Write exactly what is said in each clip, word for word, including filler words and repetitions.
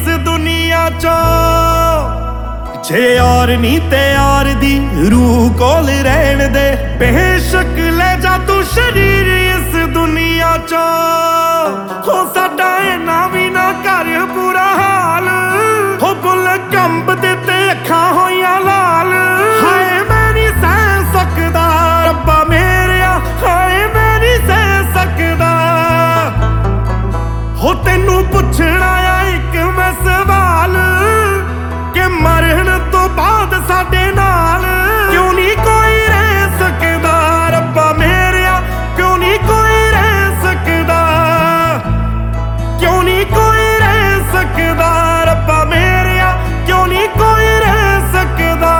दुनिया चो जे और नी ते और दी रूह कोल रहन दे बेशक ले जा तू शरीर इस दुनिया चो हो साडा इना भी ना कर बुरा हाल हो बुल कंब दे ते अखां होइयां लाल हाय मैं नहीं सह सकदा रब्बा मेरेया हाय मैं नहीं सह सकदा हो तेनू पुछना आ एक मैं सवाल कि मरण तो बाद साडे नाल क्यों नहीं कोई रह सकदा रब्बा मेरेया क्यों नहीं कोई रह सकदा क्यों नहीं कोई रह सकदा रब्बा मेरेया क्यों नहीं कोई रह सकदा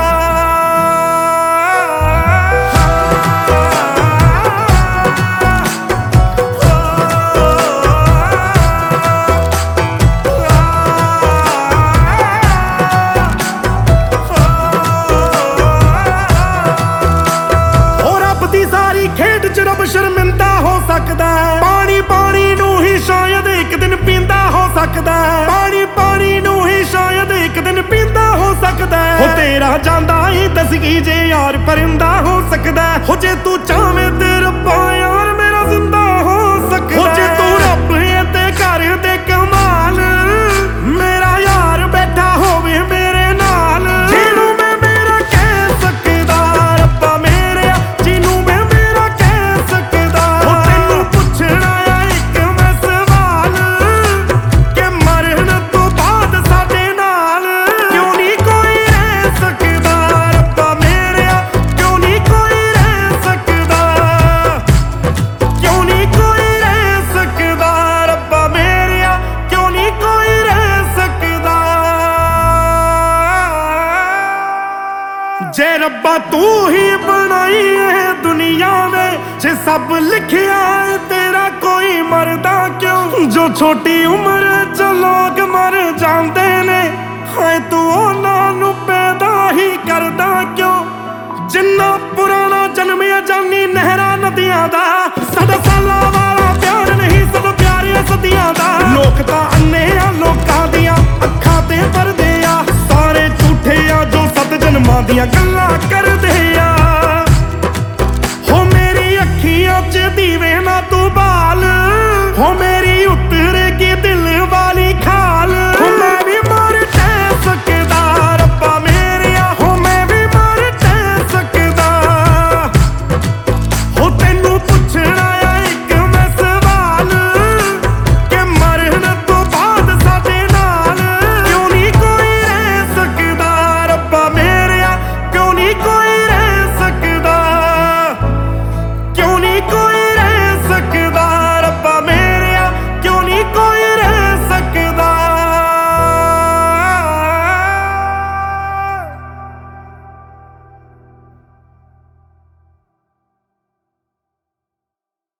शर्मिंदा हो सकदा है पानी पानी नू ही शायद एक दिन पींदा हो सकदा है पानी पानी नू ही शायद एक दिन पींदा हो सकदा है हो तेरा जांदा ही दसगी जे यार परिंदा हो सकदा है हो जे तू चाहे ते रब्बा यार मेरा जिंदा हो सकदा हो जे तू रब है ते कर दे कमाल मेरा यार बैठा होवे मेरे नाल जिनू मैं मेरा कह सकदा रब्बा मेरे जिनू मैं जे रब्बा तू ही बनाई है दुनिया में जे सब लिखिया है तेरा कोई मरदा क्यों जो छोटी उम्र च लोग मर जाते ने हाय तू उन्हां नू पैदा ही करदा क्यों जिन्ना पुराना जन्मिया जानी नहरा नदियां दा सदा साला वाला प्यार नहीं सब प्यारे सदियां दा लोक तां अन्ने आ लोकां दियां अखां ते परदे आ सारे झूठे आ जो सत जन्मां दियां गल्लां करदे